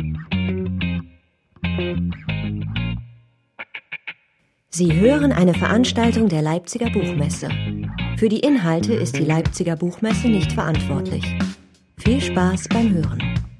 Sie hören eine Veranstaltung der Leipziger Buchmesse. Für die Inhalte ist die Leipziger Buchmesse nicht verantwortlich. Viel Spaß beim Hören.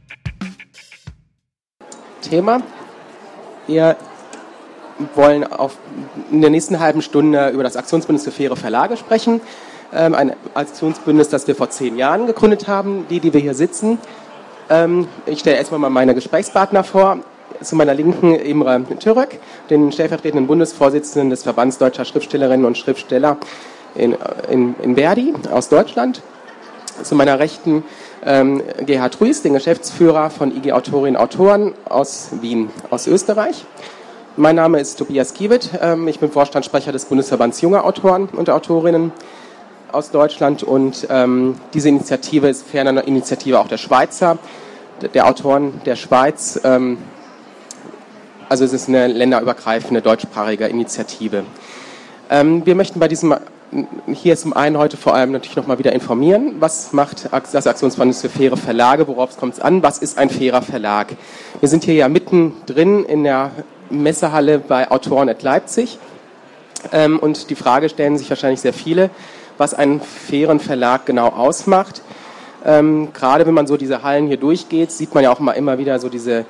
Thema. Wir wollen in der nächsten halben Stunde über das Aktionsbündnis für faire Verlage sprechen. Ein Aktionsbündnis, das wir vor 10 Jahren gegründet haben, die wir hier sitzen. Ich stelle erstmal mal meine Gesprächspartner vor. Zu meiner Linken Imre Türök, den stellvertretenden Bundesvorsitzenden des Verbands Deutscher Schriftstellerinnen und Schriftsteller in Verdi aus Deutschland. Zu meiner Rechten Gerhard Rüß, den Geschäftsführer von IG Autorinnen und Autoren aus Wien, aus Österreich. Mein Name ist Tobias Kiewit, ich bin Vorstandssprecher des Bundesverbands junger Autoren und Autorinnen aus Deutschland und diese Initiative ist ferner einer Initiative auch der Schweizer, der Autoren der Schweiz. Also es ist eine länderübergreifende deutschsprachige Initiative. Wir möchten bei diesem hier zum einen heute vor allem natürlich nochmal wieder informieren, was macht das Aktionsbündnis für faire Verlage, worauf kommt es an, was ist ein fairer Verlag. Wir sind hier ja mittendrin in der Messehalle bei Autoren@ Leipzig und die Frage stellen sich wahrscheinlich sehr viele, was einen fairen Verlag genau ausmacht. Gerade wenn man so diese Hallen hier durchgeht, sieht man ja auch immer wieder so diese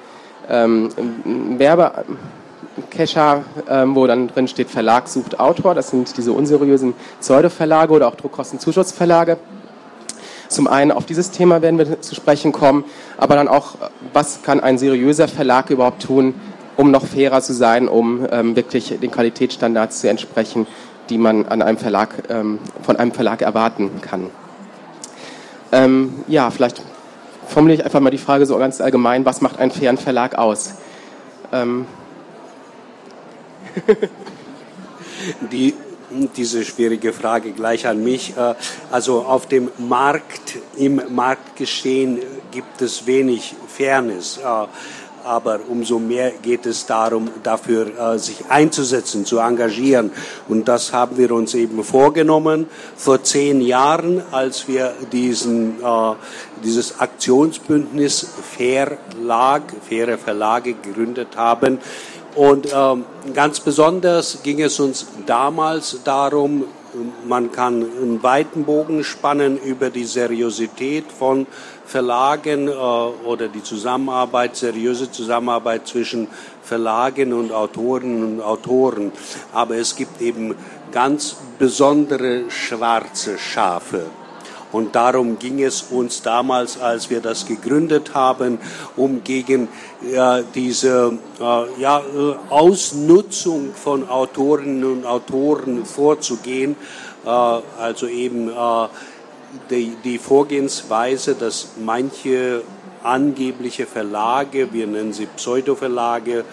Werbekescher, wo dann drin steht Verlag sucht Autor. Das sind diese unseriösen Pseudo-Verlage oder auch Druckkostenzuschussverlage. Zum einen auf dieses Thema werden wir zu sprechen kommen, aber dann auch, was kann ein seriöser Verlag überhaupt tun, um noch fairer zu sein, um wirklich den Qualitätsstandards zu entsprechen, die man an einem Verlag, von einem Verlag erwarten kann. Vielleicht formuliere ich einfach mal die Frage so ganz allgemein, was macht einen fairen Verlag aus? Diese schwierige Frage gleich an mich. Also auf dem Markt, im Marktgeschehen gibt es wenig Fairness. Aber umso mehr geht es darum, dafür sich einzusetzen, zu engagieren. Und das haben wir uns eben vorgenommen vor 10 Jahren, als wir dieses Aktionsbündnis faire Verlage gegründet haben. Und ganz besonders ging es uns damals darum, man kann einen weiten Bogen spannen über die Seriosität von Verlagen oder die seriöse Zusammenarbeit zwischen Verlagen und Autorinnen und Autoren. Aber es gibt eben ganz besondere schwarze Schafe. Und darum ging es uns damals, als wir das gegründet haben, um gegen diese Ausnutzung von Autorinnen und Autoren vorzugehen. Also eben die Vorgehensweise, dass manche angebliche Verlage, wir nennen sie Pseudoverlage,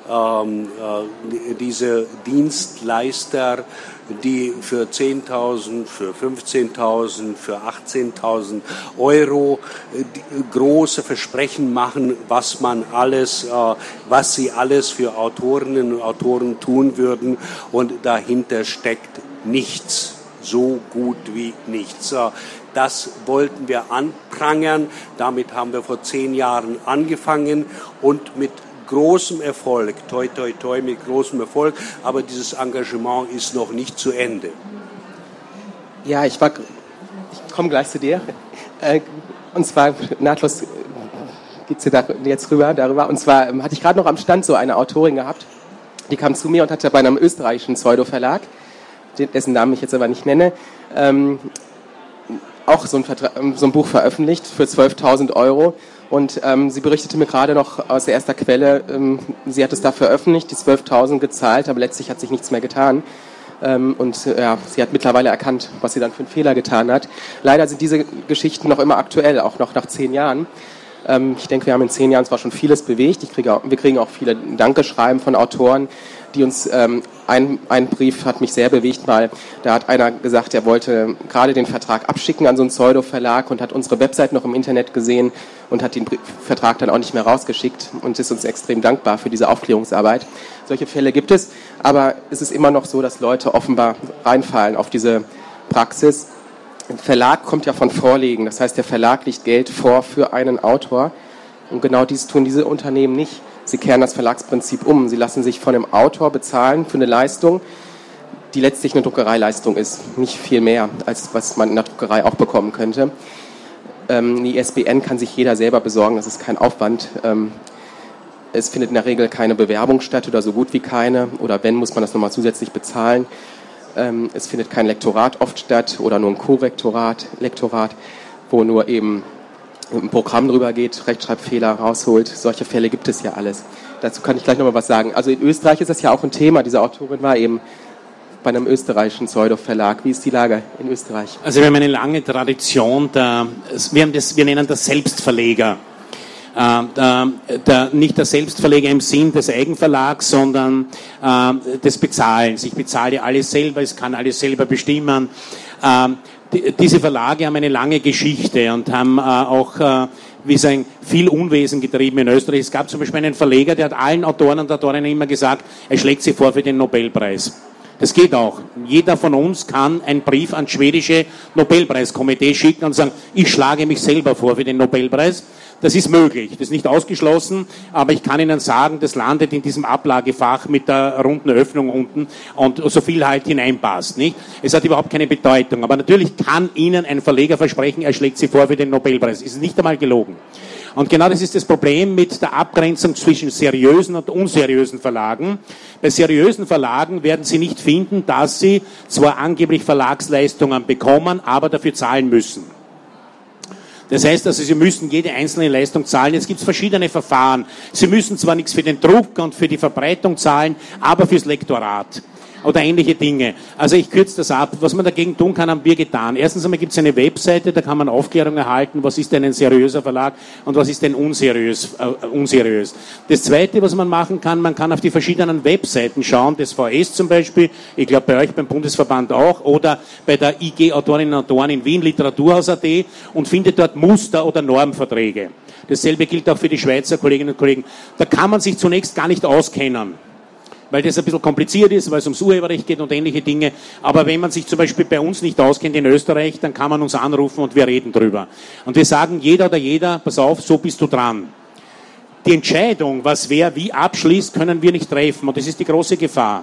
diese Dienstleister, die für 10.000, für 15.000, für 18.000 Euro große Versprechen machen, was sie alles für Autorinnen und Autoren tun würden, und dahinter steckt nichts, so gut wie nichts. Das wollten wir anprangern, damit haben wir vor 10 Jahren angefangen und mit großem Erfolg, toi toi toi, mit großem Erfolg, aber dieses Engagement ist noch nicht zu Ende. Ja, ich komme gleich zu dir. Und zwar nahtlos geht's dir jetzt darüber. Und zwar hatte ich gerade noch am Stand so eine Autorin gehabt, die kam zu mir und hatte bei einem österreichischen Pseudo-Verlag, dessen Namen ich jetzt aber nicht nenne, auch so ein Buch veröffentlicht für 12.000 Euro. Und sie berichtete mir gerade noch aus erster Quelle, sie hat es da veröffentlicht, die 12.000 gezahlt, aber letztlich hat sich nichts mehr getan. Sie hat mittlerweile erkannt, was sie dann für einen Fehler getan hat. Leider sind diese Geschichten noch immer aktuell, auch noch nach 10 Jahren. Ich denke, wir haben in 10 Jahren zwar schon vieles bewegt. Wir kriegen auch viele Dankeschreiben von Autoren, die uns, ein Brief hat mich sehr bewegt mal, da hat einer gesagt, er wollte gerade den Vertrag abschicken an so einen Pseudo-Verlag und hat unsere Website noch im Internet gesehen und hat den Vertrag dann auch nicht mehr rausgeschickt und ist uns extrem dankbar für diese Aufklärungsarbeit. Solche Fälle gibt es, aber es ist immer noch so, dass Leute offenbar reinfallen auf diese Praxis. Ein Verlag kommt ja von Vorlegen, das heißt, der Verlag legt Geld vor für einen Autor Und genau dies tun diese Unternehmen nicht. Sie kehren das Verlagsprinzip um. Sie lassen sich von dem Autor bezahlen für eine Leistung, die letztlich eine Druckereileistung ist. Nicht viel mehr, als was man in der Druckerei auch bekommen könnte. Die ISBN kann sich jeder selber besorgen, das ist kein Aufwand. Es findet in der Regel keine Bewerbung statt oder so gut wie keine. Oder wenn, muss man das nochmal zusätzlich bezahlen. Es findet kein Lektorat oft statt oder nur ein Lektorat, wo nur eben ein Programm drüber geht, Rechtschreibfehler rausholt. Solche Fälle gibt es ja alles. Dazu kann ich gleich nochmal was sagen. Also in Österreich ist das ja auch ein Thema. Diese Autorin war eben bei einem österreichischen Pseudo-Verlag. Wie ist die Lage in Österreich? Also wir haben eine lange Tradition, wir nennen das Selbstverleger. Nicht der Selbstverleger im Sinn des Eigenverlags, sondern des Bezahlens. Ich bezahle alles selber, ich kann alles selber bestimmen. Diese Verlage haben eine lange Geschichte und haben auch, wie sagen, viel Unwesen getrieben in Österreich. Es gab zum Beispiel einen Verleger, der hat allen Autoren und Autorinnen immer gesagt, er schlägt sie vor für den Nobelpreis. Das geht auch. Jeder von uns kann einen Brief ans schwedische Nobelpreiskomitee schicken und sagen, ich schlage mich selber vor für den Nobelpreis. Das ist möglich, das ist nicht ausgeschlossen, aber ich kann Ihnen sagen, das landet in diesem Ablagefach mit der runden Öffnung unten und so viel halt hineinpasst, nicht? Es hat überhaupt keine Bedeutung, aber natürlich kann Ihnen ein Verleger versprechen, er schlägt Sie vor für den Nobelpreis. Ist nicht einmal gelogen. Und genau das ist das Problem mit der Abgrenzung zwischen seriösen und unseriösen Verlagen. Bei seriösen Verlagen werden Sie nicht finden, dass Sie zwar angeblich Verlagsleistungen bekommen, aber dafür zahlen müssen. Das heißt also, Sie müssen jede einzelne Leistung zahlen. Jetzt gibt es verschiedene Verfahren. Sie müssen zwar nichts für den Druck und für die Verbreitung zahlen, aber fürs Lektorat oder ähnliche Dinge. Also ich kürze das ab. Was man dagegen tun kann, haben wir getan. Erstens einmal gibt es eine Webseite, da kann man Aufklärung erhalten, was ist denn ein seriöser Verlag und was ist denn unseriös. Das Zweite, was man machen kann, man kann auf die verschiedenen Webseiten schauen, des VS zum Beispiel, ich glaube bei euch beim Bundesverband auch, oder bei der IG Autorinnen und Autoren in Wien, Literaturhaus.at, und findet dort Muster- oder Normverträge. Dasselbe gilt auch für die Schweizer Kolleginnen und Kollegen. Da kann man sich zunächst gar nicht auskennen, weil das ein bisschen kompliziert ist, weil es ums Urheberrecht geht und ähnliche Dinge. Aber wenn man sich zum Beispiel bei uns nicht auskennt in Österreich, dann kann man uns anrufen und wir reden drüber. Und wir sagen, jeder oder jeder, pass auf, so bist du dran. Die Entscheidung, was wer wie abschließt, können wir nicht treffen. Und das ist die große Gefahr.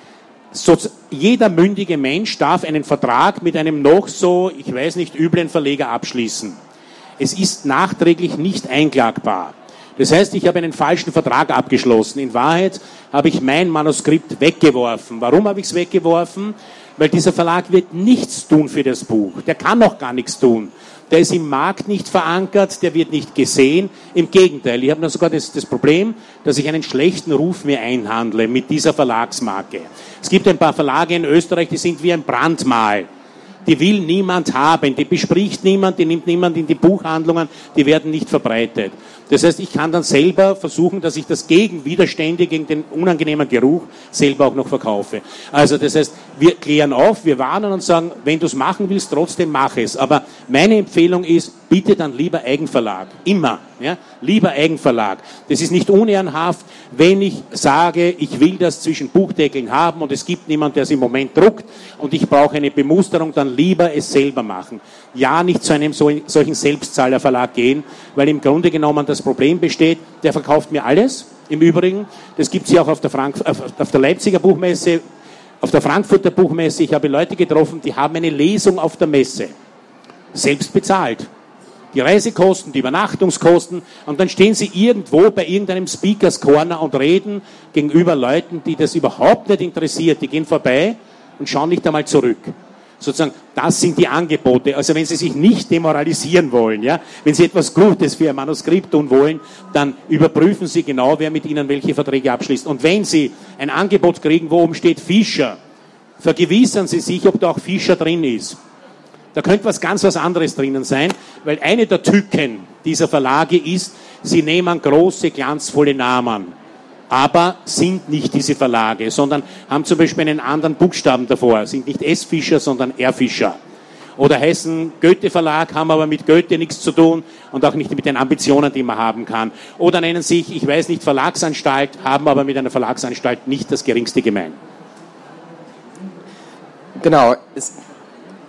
Jeder mündige Mensch darf einen Vertrag mit einem noch so, ich weiß nicht, üblen Verleger abschließen. Es ist nachträglich nicht einklagbar. Das heißt, ich habe einen falschen Vertrag abgeschlossen. In Wahrheit habe ich mein Manuskript weggeworfen. Warum habe ich es weggeworfen? Weil dieser Verlag wird nichts tun für das Buch. Der kann auch gar nichts tun. Der ist im Markt nicht verankert, der wird nicht gesehen. Im Gegenteil, ich habe noch sogar das Problem, dass ich einen schlechten Ruf mir einhandle mit dieser Verlagsmarke. Es gibt ein paar Verlage in Österreich, die sind wie ein Brandmal. Die will niemand haben, die bespricht niemand, die nimmt niemand in die Buchhandlungen, die werden nicht verbreitet. Das heißt, ich kann dann selber versuchen, dass ich das gegen Widerstände, gegen den unangenehmen Geruch selber auch noch verkaufe. Also das heißt, wir klären auf, wir warnen und sagen, wenn du es machen willst, trotzdem mach es. Aber meine Empfehlung ist, bitte dann lieber Eigenverlag. Immer. Ja? Lieber Eigenverlag. Das ist nicht unehrenhaft, wenn ich sage, ich will das zwischen Buchdeckeln haben und es gibt niemand, der es im Moment druckt und ich brauche eine Bemusterung, dann lieber es selber machen. Ja, nicht zu einem solchen Selbstzahlerverlag gehen, weil im Grunde genommen das Problem besteht, der verkauft mir alles. Im Übrigen, das gibt es ja auch auf der Leipziger Buchmesse, auf der Frankfurter Buchmesse. Ich habe Leute getroffen, die haben eine Lesung auf der Messe. Selbst bezahlt. Die Reisekosten, die Übernachtungskosten, und dann stehen sie irgendwo bei irgendeinem Speakers Corner und reden gegenüber Leuten, die das überhaupt nicht interessiert. Die gehen vorbei und schauen nicht einmal zurück. Sozusagen, das sind die Angebote. Also wenn Sie sich nicht demoralisieren wollen, ja, wenn Sie etwas Gutes für Ihr Manuskript tun wollen, dann überprüfen Sie genau, wer mit Ihnen welche Verträge abschließt. Und wenn Sie ein Angebot kriegen, wo oben steht Fischer, vergewissern Sie sich, ob da auch Fischer drin ist. Da könnte was anderes drinnen sein, weil eine der Tücken dieser Verlage ist, sie nehmen große, glanzvolle Namen, aber sind nicht diese Verlage, sondern haben zum Beispiel einen anderen Buchstaben davor, sind nicht S. Fischer, sondern R. Fischer. Oder heißen Goethe Verlag, haben aber mit Goethe nichts zu tun und auch nicht mit den Ambitionen, die man haben kann. Oder nennen sich, ich weiß nicht, Verlagsanstalt, haben aber mit einer Verlagsanstalt nicht das geringste gemein. Genau.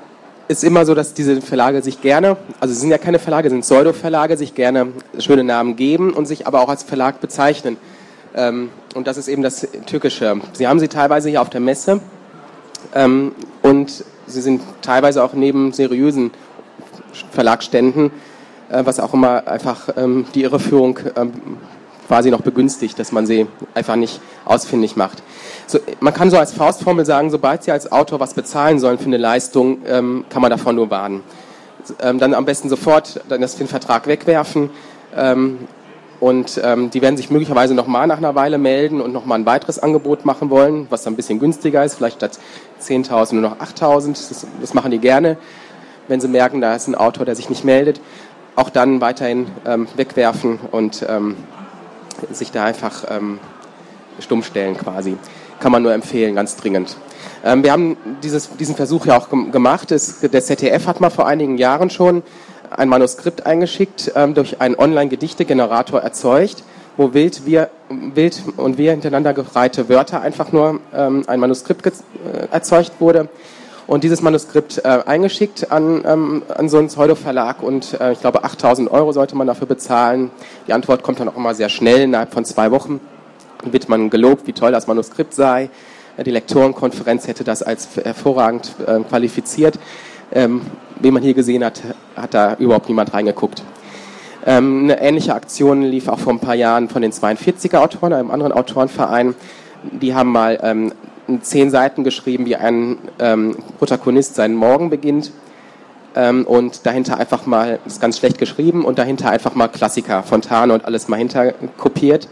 ist immer so, dass diese Verlage sich gerne, also sie sind ja keine Verlage, sind Pseudo-Verlage, sich gerne schöne Namen geben und sich aber auch als Verlag bezeichnen. Und das ist eben das Tückische. Sie haben sie teilweise hier auf der Messe und sie sind teilweise auch neben seriösen Verlagsständen, was auch immer einfach die Irreführung quasi noch begünstigt, dass man sie einfach nicht ausfindig macht. So, man kann so als Faustformel sagen, sobald Sie als Autor was bezahlen sollen für eine Leistung, kann man davon nur warnen. Dann am besten sofort den Vertrag wegwerfen und die werden sich möglicherweise nochmal nach einer Weile melden und nochmal ein weiteres Angebot machen wollen, was dann ein bisschen günstiger ist, vielleicht statt 10.000 nur noch 8.000. Das machen die gerne, wenn sie merken, da ist ein Autor, der sich nicht meldet. Auch dann weiterhin wegwerfen und sich da einfach stumm stellen quasi. Kann man nur empfehlen, ganz dringend. Wir haben diesen Versuch ja auch gemacht. Der ZDF hat mal vor einigen Jahren schon ein Manuskript eingeschickt, durch einen Online-Gedichtegenerator erzeugt, wo wild und wir hintereinander gereihte Wörter einfach nur ein Manuskript erzeugt wurde. Und dieses Manuskript eingeschickt an so einen Pseudo-Verlag und ich glaube 8.000 € sollte man dafür bezahlen. Die Antwort kommt dann auch immer sehr schnell, innerhalb von 2 Wochen wird man gelobt, wie toll das Manuskript sei. Die Lektorenkonferenz hätte das als hervorragend qualifiziert. Wie man hier gesehen hat, hat da überhaupt niemand reingeguckt. Eine ähnliche Aktion lief auch vor ein paar Jahren von den 42er-Autoren, einem anderen Autorenverein. Die haben mal 10 Seiten geschrieben, wie ein Protagonist seinen Morgen beginnt. Und dahinter einfach mal, das ist ganz schlecht geschrieben, und dahinter einfach mal Klassiker, Fontane und alles mal hinter kopiert.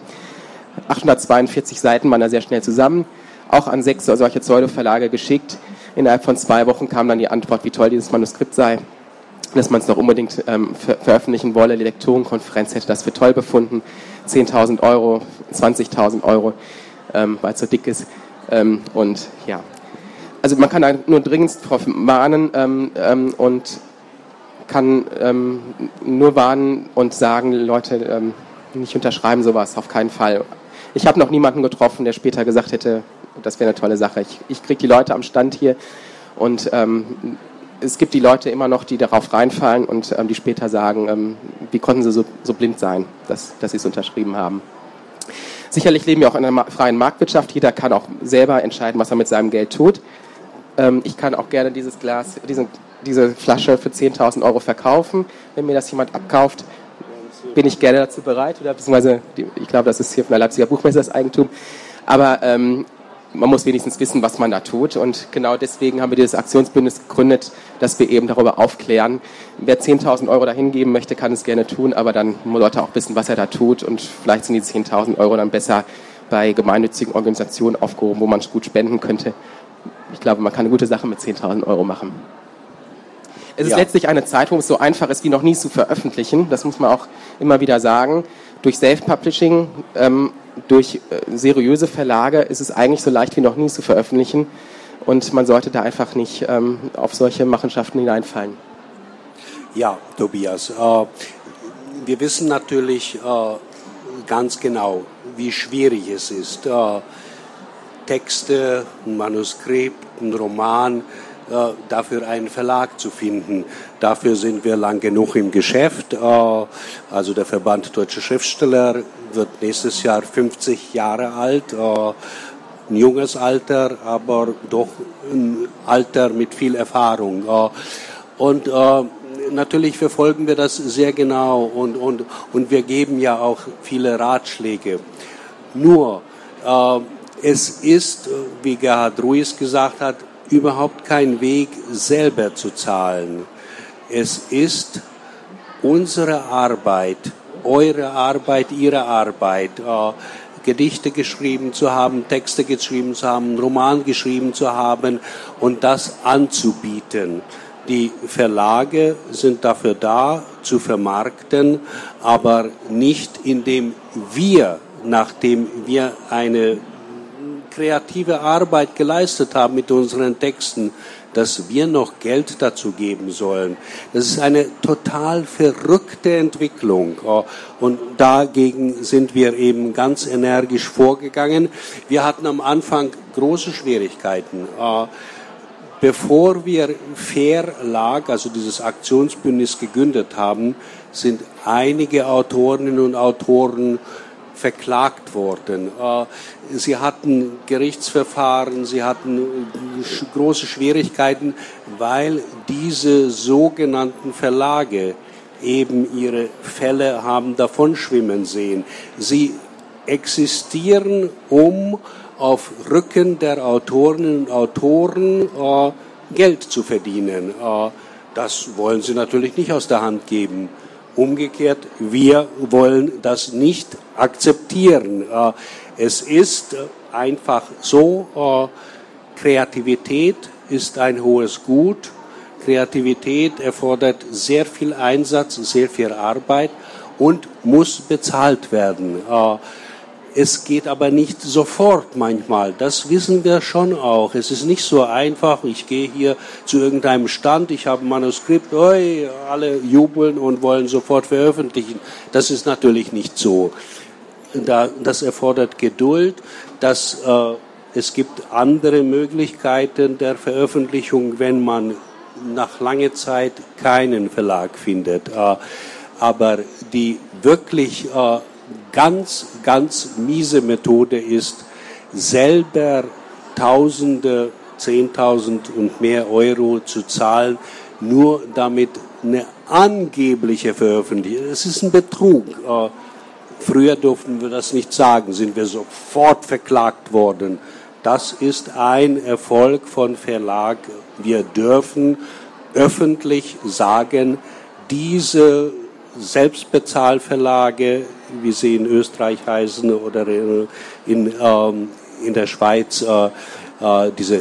842 Seiten waren da sehr schnell zusammen, auch an 6 solche Pseudo-Verlage geschickt. Innerhalb von 2 Wochen kam dann die Antwort, wie toll dieses Manuskript sei, dass man es noch unbedingt veröffentlichen wolle. Die Lektorenkonferenz hätte das für toll befunden. 10.000 €, 20.000 €, weil es so dick ist. Und ja, also man kann da nur dringend darauf warnen und kann nur warnen und sagen, Leute, nicht unterschreiben sowas, auf keinen Fall. Ich habe noch niemanden getroffen, der später gesagt hätte, das wäre eine tolle Sache. Ich kriege die Leute am Stand hier und es gibt die Leute immer noch, die darauf reinfallen und die später sagen, wie konnten sie so blind sein, dass sie es unterschrieben haben. Sicherlich leben wir auch in einer freien Marktwirtschaft. Jeder kann auch selber entscheiden, was er mit seinem Geld tut. Ich kann auch gerne dieses Glas, diese Flasche für 10.000 € verkaufen. Wenn mir das jemand abkauft, bin ich gerne dazu bereit. Oder beziehungsweise, ich glaube, das ist hier von der Leipziger Buchmesse das Eigentum. Aber man muss wenigstens wissen, was man da tut. Und genau deswegen haben wir dieses Aktionsbündnis gegründet, dass wir eben darüber aufklären. Wer 10.000 € dahin geben möchte, kann es gerne tun, aber dann sollte auch wissen, was er da tut. Und vielleicht sind die 10.000 € dann besser bei gemeinnützigen Organisationen aufgehoben, wo man gut spenden könnte. Ich glaube, man kann eine gute Sache mit 10.000 € machen. Es ist letztlich eine Zeit, wo es so einfach ist, wie noch nie zu veröffentlichen. Das muss man auch immer wieder sagen. Durch Self-Publishing, durch seriöse Verlage ist es eigentlich so leicht wie noch nie zu veröffentlichen. Und man sollte da einfach nicht auf solche Machenschaften hineinfallen. Ja, Tobias, wir wissen natürlich ganz genau, wie schwierig es ist, Texte, ein Manuskript, ein Roman, dafür einen Verlag zu finden. Dafür sind wir lang genug im Geschäft. Also der Verband Deutscher Schriftsteller wird nächstes Jahr 50 Jahre alt. Ein junges Alter, aber doch ein Alter mit viel Erfahrung. Und natürlich verfolgen wir das sehr genau und wir geben ja auch viele Ratschläge. Nur, es ist, wie Gerhard Ruiz gesagt hat, überhaupt kein Weg, selber zu zahlen. Es ist unsere Arbeit, eure Arbeit, ihre Arbeit, Gedichte geschrieben zu haben, Texte geschrieben zu haben, einen Roman geschrieben zu haben und das anzubieten. Die Verlage sind dafür da, zu vermarkten, aber nicht indem wir, nachdem wir eine kreative Arbeit geleistet haben mit unseren Texten, dass wir noch Geld dazu geben sollen. Das ist eine total verrückte Entwicklung und dagegen sind wir eben ganz energisch vorgegangen. Wir hatten am Anfang große Schwierigkeiten. Bevor wir Verlag, also dieses Aktionsbündnis, gegründet haben, sind einige Autorinnen und Autoren verklagt worden. Sie hatten Gerichtsverfahren, sie hatten große Schwierigkeiten, weil diese sogenannten Verlage eben ihre Fälle haben davonschwimmen sehen. Sie existieren, um auf Rücken der Autorinnen und Autoren Geld zu verdienen. Das wollen sie natürlich nicht aus der Hand geben. Umgekehrt, wir wollen das nicht akzeptieren. Es ist einfach so, Kreativität ist ein hohes Gut. Kreativität erfordert sehr viel Einsatz, sehr viel Arbeit und muss bezahlt werden. Es geht aber nicht sofort manchmal, das wissen wir schon auch. Es ist nicht so einfach, ich gehe hier zu irgendeinem Stand, ich habe ein Manuskript, alle jubeln und wollen sofort veröffentlichen. Das ist natürlich nicht so. Das erfordert Geduld, es gibt andere Möglichkeiten der Veröffentlichung, wenn man nach langer Zeit keinen Verlag findet. Aber die wirklich ganz miese Methode ist, selber Tausende, 10.000 und mehr Euro zu zahlen, nur damit eine angebliche Veröffentlichung. Es ist ein Betrug. Früher durften wir das nicht sagen, sind wir sofort verklagt worden. Das ist ein Erfolg von Verlag. Wir dürfen öffentlich sagen, diese Selbstbezahlverlage, wie sie in Österreich heißen oder in der Schweiz, diese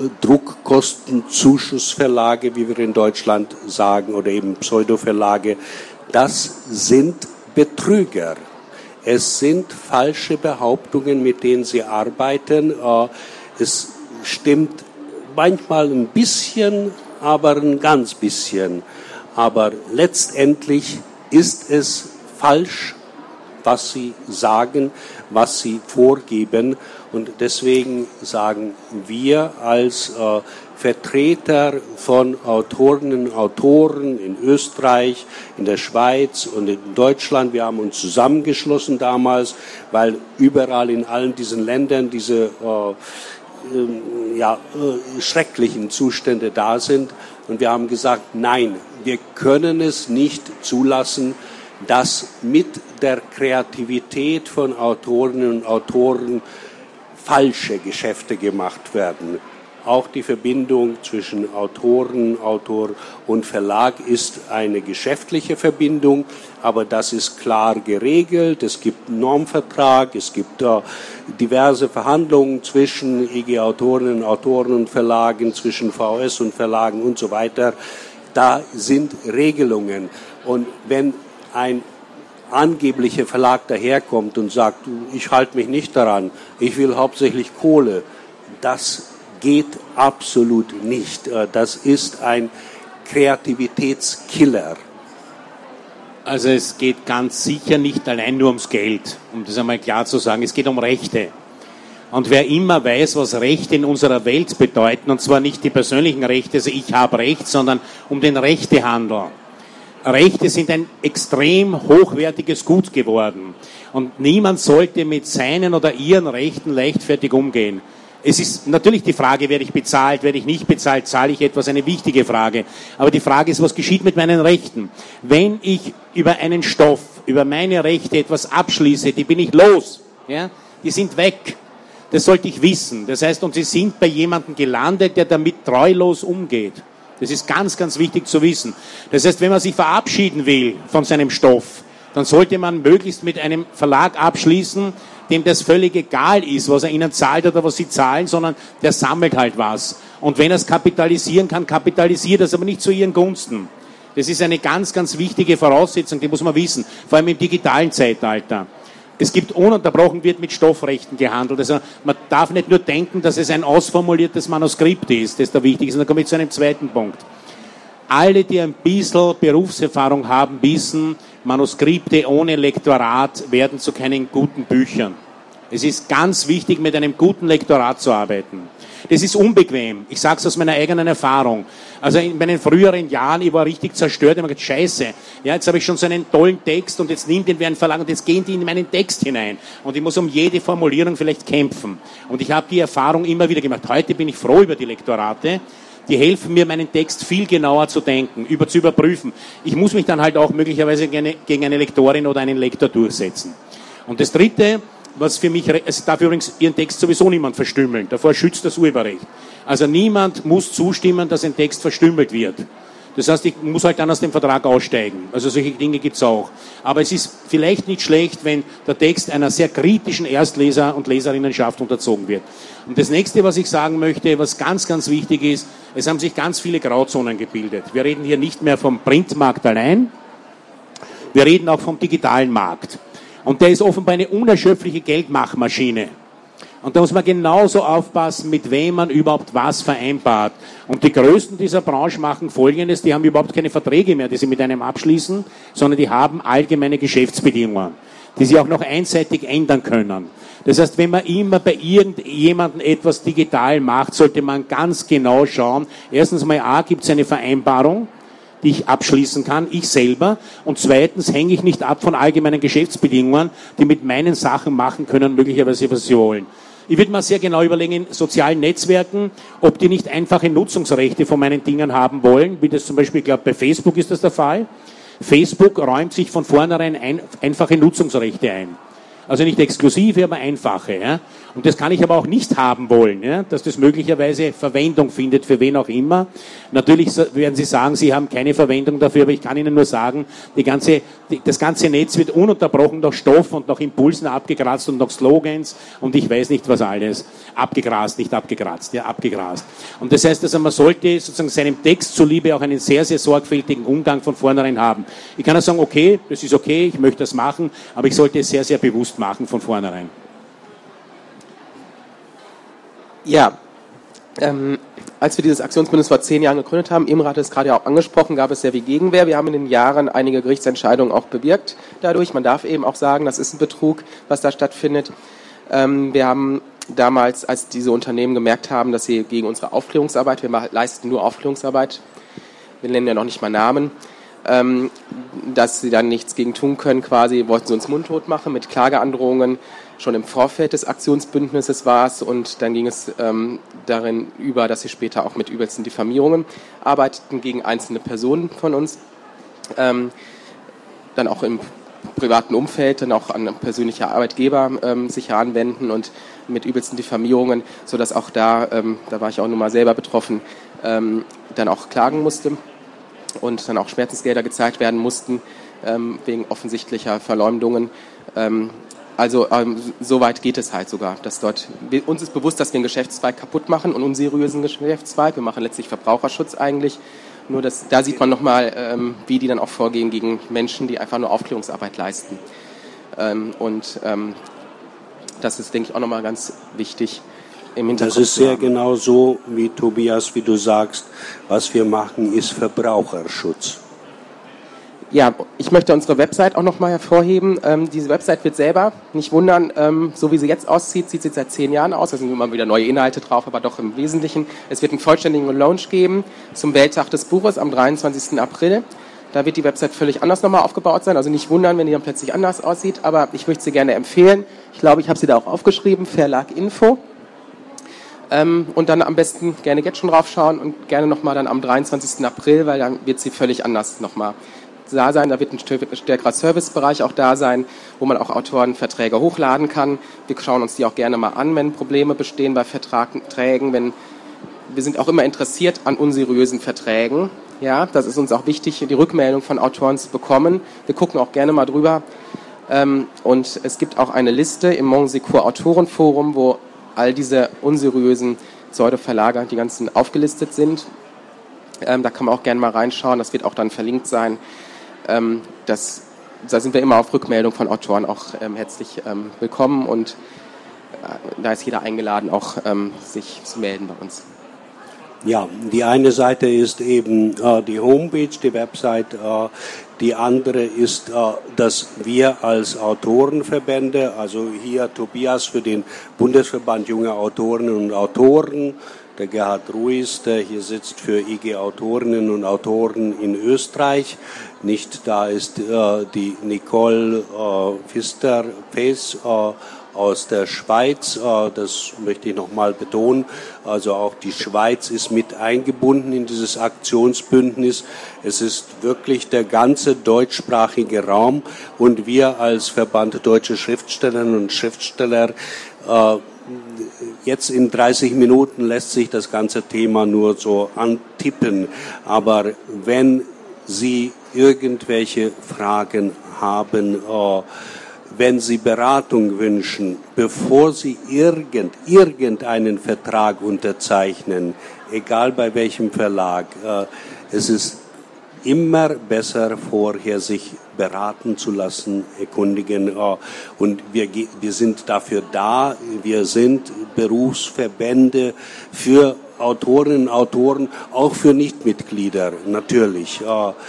Druckkostenzuschussverlage, wie wir in Deutschland sagen, oder eben Pseudoverlage, das sind Betrüger. Es sind falsche Behauptungen, mit denen sie arbeiten. Es stimmt manchmal ein bisschen, aber ein ganz bisschen. Aber letztendlich ist es falsch, was sie sagen, was sie vorgeben. Und deswegen sagen wir als Vertreter von Autorinnen und Autoren in Österreich, in der Schweiz und in Deutschland, wir haben uns zusammengeschlossen damals, weil überall in allen diesen Ländern diese schrecklichen Zustände da sind. Und wir haben gesagt, nein, wir können es nicht zulassen, dass mit der Kreativität von Autorinnen und Autoren falsche Geschäfte gemacht werden. Auch die Verbindung zwischen Autor und Verlag ist eine geschäftliche Verbindung, aber das ist klar geregelt. Es gibt einen Normvertrag, es gibt diverse Verhandlungen zwischen IG Autorinnen und Autoren und Verlagen, zwischen VS und Verlagen und so weiter. Da sind Regelungen. Und wenn ein angeblicher Verlag daherkommt und sagt, ich halte mich nicht daran, ich will hauptsächlich Kohle, das geht absolut nicht. Das ist ein Kreativitätskiller. Also es geht ganz sicher nicht allein nur ums Geld, um das einmal klar zu sagen. Es geht um Rechte. Und wer immer weiß, was Rechte in unserer Welt bedeuten, und zwar nicht die persönlichen Rechte, also ich habe Recht, sondern um den Rechtehandel. Rechte sind ein extrem hochwertiges Gut geworden. Und niemand sollte mit seinen oder ihren Rechten leichtfertig umgehen. Es ist natürlich die Frage, werde ich bezahlt, werde ich nicht bezahlt, zahle ich etwas, eine wichtige Frage. Aber die Frage ist, was geschieht mit meinen Rechten? Wenn ich über einen Stoff, über meine Rechte etwas abschließe, die bin ich los. Ja? Die sind weg. Das sollte ich wissen. Das heißt, und sie sind bei jemandem gelandet, der damit treulos umgeht. Das ist ganz, ganz wichtig zu wissen. Das heißt, wenn man sich verabschieden will von seinem Stoff, dann sollte man möglichst mit einem Verlag abschließen, dem das völlig egal ist, was er ihnen zahlt oder was sie zahlen, sondern der sammelt halt was. Und wenn er es kapitalisieren kann, kapitalisiert es, aber nicht zu ihren Gunsten. Das ist eine ganz, ganz wichtige Voraussetzung, die muss man wissen, vor allem im digitalen Zeitalter. Es gibt ununterbrochen wird mit Stoffrechten gehandelt. Also man darf nicht nur denken, dass es ein ausformuliertes Manuskript ist, das da wichtig ist. Und dann komme ich zu einem zweiten Punkt. Alle, die ein bisschen Berufserfahrung haben, wissen, Manuskripte ohne Lektorat werden zu keinen guten Büchern. Es ist ganz wichtig, mit einem guten Lektorat zu arbeiten. Das ist unbequem. Ich sage es aus meiner eigenen Erfahrung. Also in meinen früheren Jahren, ich war richtig zerstört. Ich habe gedacht, scheiße, ja, jetzt habe ich schon so einen tollen Text und jetzt nimmt den wer ein Verlag und jetzt gehen die in meinen Text hinein. Und ich muss um jede Formulierung vielleicht kämpfen. Und ich habe die Erfahrung immer wieder gemacht. Heute bin ich froh über die Lektorate. Die helfen mir, meinen Text viel genauer zu denken, zu überprüfen. Ich muss mich dann halt auch möglicherweise gegen eine Lektorin oder einen Lektor durchsetzen. Und das Dritte, was für mich, es darf übrigens Ihren Text sowieso niemand verstümmeln. Davor schützt das Urheberrecht. Also niemand muss zustimmen, dass ein Text verstümmelt wird. Das heißt, ich muss halt dann aus dem Vertrag aussteigen. Also solche Dinge gibt's auch. Aber es ist vielleicht nicht schlecht, wenn der Text einer sehr kritischen Erstleser- und Leserinnenschaft unterzogen wird. Und das Nächste, was ich sagen möchte, was ganz, ganz wichtig ist, es haben sich ganz viele Grauzonen gebildet. Wir reden hier nicht mehr vom Printmarkt allein, wir reden auch vom digitalen Markt. Und der ist offenbar eine unerschöpfliche Geldmachmaschine. Und da muss man genauso aufpassen, mit wem man überhaupt was vereinbart. Und die Größten dieser Branche machen Folgendes, die haben überhaupt keine Verträge mehr, die sie mit einem abschließen, sondern die haben allgemeine Geschäftsbedingungen, die sie auch noch einseitig ändern können. Das heißt, wenn man immer bei irgendjemandem etwas digital macht, sollte man ganz genau schauen. Erstens mal, gibt es eine Vereinbarung, die ich abschließen kann, ich selber. Und zweitens hänge ich nicht ab von allgemeinen Geschäftsbedingungen, die mit meinen Sachen machen können, möglicherweise was sie wollen. Ich würde mal sehr genau überlegen in sozialen Netzwerken, ob die nicht einfache Nutzungsrechte von meinen Dingen haben wollen, wie das zum Beispiel, ich glaube, bei Facebook ist das der Fall. Facebook räumt sich von vornherein einfache Nutzungsrechte ein. Also nicht exklusive, aber einfache. Ja? Und das kann ich aber auch nicht haben wollen, ja? Dass das möglicherweise Verwendung findet, für wen auch immer. Natürlich werden Sie sagen, Sie haben keine Verwendung dafür, aber ich kann Ihnen nur sagen, das ganze Netz wird ununterbrochen nach Stoff und nach Impulsen abgegrast und nach Slogans und ich weiß nicht was alles. Abgegrast, nicht abgekratzt, ja, abgegrast. Und das heißt, also man sollte sozusagen seinem Text zuliebe auch einen sehr, sehr sorgfältigen Umgang von vornherein haben. Ich kann auch sagen, okay, das ist okay, ich möchte das machen, aber ich sollte es sehr, sehr bewusst machen von vornherein. Ja, als wir dieses Aktionsbündnis vor 10 Jahren gegründet haben, Imre hatte es gerade ja auch angesprochen, gab es sehr viel Gegenwehr. Wir haben in den Jahren einige Gerichtsentscheidungen auch bewirkt dadurch. Man darf eben auch sagen, das ist ein Betrug, was da stattfindet. Wir haben damals, als diese Unternehmen gemerkt haben, dass sie gegen unsere Aufklärungsarbeit, wir leisten nur Aufklärungsarbeit, wir nennen ja noch nicht mal Namen, dass sie dann nichts gegen tun können, quasi wollten sie uns mundtot machen mit Klageandrohungen. Schon im Vorfeld des Aktionsbündnisses war es und dann ging es darin über, dass sie später auch mit übelsten Diffamierungen arbeiteten gegen einzelne Personen von uns. Dann auch im privaten Umfeld, dann auch an persönliche Arbeitgeber sich heranwenden und mit übelsten Diffamierungen, sodass auch da war ich auch nun mal selber betroffen, dann auch klagen musste und dann auch Schmerzensgelder gezahlt werden mussten wegen offensichtlicher Verleumdungen. Also so weit geht es halt sogar, dass uns ist bewusst, dass wir einen Geschäftszweig kaputt machen, einen unseriösen Geschäftszweig. Wir machen letztlich Verbraucherschutz eigentlich. Nur da sieht man nochmal, wie die dann auch vorgehen gegen Menschen, die einfach nur Aufklärungsarbeit leisten. Das ist, denke ich, auch nochmal ganz wichtig im Hinterkopf. Das ist sehr genau so, wie Tobias, wie du sagst, was wir machen, ist Verbraucherschutz. Ja, ich möchte unsere Website auch nochmal hervorheben. Diese Website wird selber, nicht wundern, so wie sie jetzt aussieht, sieht sie seit 10 Jahren aus. Da sind immer wieder neue Inhalte drauf, aber doch im Wesentlichen. Es wird einen vollständigen Launch geben zum Welttag des Buches am 23. April. Da wird die Website völlig anders nochmal aufgebaut sein. Also nicht wundern, wenn die dann plötzlich anders aussieht. Aber ich möchte sie gerne empfehlen. Ich glaube, ich habe sie da auch aufgeschrieben. Verlag Info. Und dann am besten gerne jetzt schon draufschauen und gerne nochmal dann am 23. April, weil dann wird sie völlig anders nochmal da sein. Da wird ein stärkerer Servicebereich auch da sein, wo man auch Autorenverträge hochladen kann. Wir schauen uns die auch gerne mal an, wenn Probleme bestehen bei Verträgen. Wir sind auch immer interessiert an unseriösen Verträgen. Ja, das ist uns auch wichtig, die Rückmeldung von Autoren zu bekommen. Wir gucken auch gerne mal drüber. Und es gibt auch eine Liste im Monsecours Autorenforum, wo all diese unseriösen Pseudo-Verlage, die ganzen aufgelistet sind. Da kann man auch gerne mal reinschauen. Das wird auch dann verlinkt sein. Da sind wir immer auf Rückmeldung von Autoren auch herzlich willkommen und da ist jeder eingeladen, auch sich zu melden bei uns. Ja, die eine Seite ist eben die Homepage, die Website. Die andere ist, dass wir als Autorenverbände, also hier Tobias für den Bundesverband junger Autorinnen und Autoren, der Gerhard Ruiz, der hier sitzt für IG Autorinnen und Autoren in Österreich. Nicht da ist die Nicole Pfister-Pace aus der Schweiz, das möchte ich nochmal betonen. Also auch die Schweiz ist mit eingebunden in dieses Aktionsbündnis. Es ist wirklich der ganze deutschsprachige Raum und wir als Verband Deutsche Schriftstellerinnen und Schriftsteller, jetzt in 30 Minuten lässt sich das ganze Thema nur so antippen, aber wenn Sie irgendwelche Fragen haben, wenn Sie Beratung wünschen, bevor Sie irgendeinen Vertrag unterzeichnen, egal bei welchem Verlag, es ist immer besser, vorher sich beraten zu lassen, erkundigen. Und wir sind dafür da. Wir sind Berufsverbände für Autorinnen und Autoren, auch für Nichtmitglieder natürlich.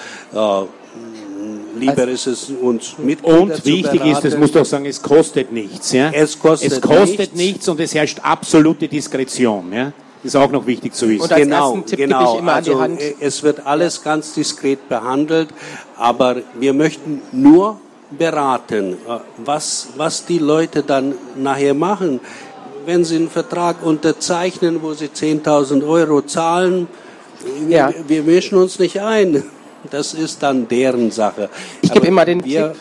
Lieber ist es uns Mitglieder und wichtig ist, das muss doch sagen, es kostet nichts. Ja? Es kostet nichts und es herrscht absolute Diskretion. Ja? Das ist auch noch wichtig zu wissen. Und als ersten Tipp gebe ich immer an die Hand. Es wird alles ganz diskret behandelt, aber wir möchten nur beraten, was die Leute dann nachher machen. Wenn sie einen Vertrag unterzeichnen, wo sie 10.000 Euro zahlen, wir mischen uns nicht ein. Das ist dann deren Sache. Ich gebe immer den Tipp,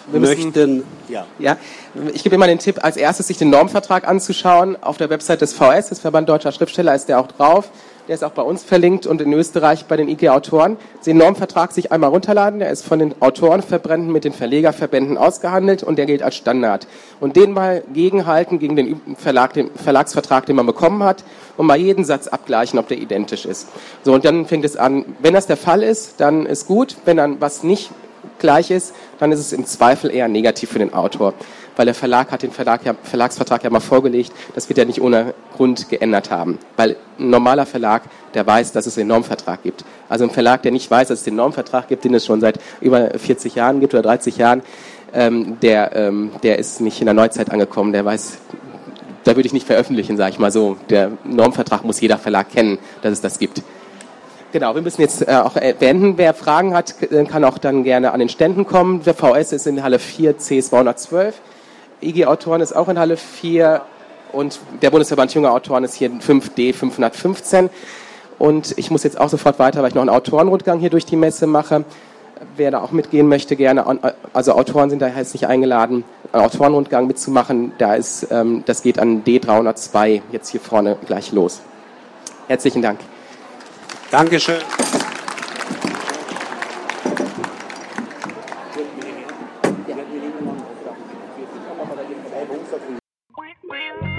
ich gebe immer den Tipp, als erstes sich den Normvertrag anzuschauen. Auf der Website des VS, des Verband Deutscher Schriftsteller, ist der auch drauf. Der ist auch bei uns verlinkt und in Österreich bei den IG-Autoren. Den Normvertrag sich einmal runterladen. Der ist von den Autorenverbänden mit den Verlegerverbänden ausgehandelt und der gilt als Standard. Und den mal gegenhalten gegen den Verlagsvertrag, den man bekommen hat, und mal jeden Satz abgleichen, ob der identisch ist. So, und dann fängt es an. Wenn das der Fall ist, dann ist gut. Wenn dann was nicht gleich ist, dann ist es im Zweifel eher negativ für den Autor. Weil der Verlag hat den Verlagsvertrag ja mal vorgelegt, das wird ja nicht ohne Grund geändert haben. Weil ein normaler Verlag, der weiß, dass es den Normvertrag gibt. Also ein Verlag, der nicht weiß, dass es den Normvertrag gibt, den es schon seit über 40 Jahren gibt oder 30 Jahren, der ist nicht in der Neuzeit angekommen, der weiß, da würde ich nicht veröffentlichen, sage ich mal so. Der Normvertrag muss jeder Verlag kennen, dass es das gibt. Genau, wir müssen jetzt auch beenden. Wer Fragen hat, kann auch dann gerne an den Ständen kommen. Der VS ist in Halle 4, C212. IG-Autoren ist auch in Halle 4 und der Bundesverband junger Autoren ist hier in 5D 515. Und ich muss jetzt auch sofort weiter, weil ich noch einen Autorenrundgang hier durch die Messe mache. Wer da auch mitgehen möchte, gerne. Also Autoren sind da herzlich eingeladen, einen Autorenrundgang mitzumachen. Das geht an D302 jetzt hier vorne gleich los. Herzlichen Dank. Dankeschön.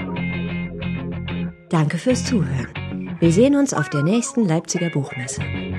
Danke fürs Zuhören. Wir sehen uns auf der nächsten Leipziger Buchmesse.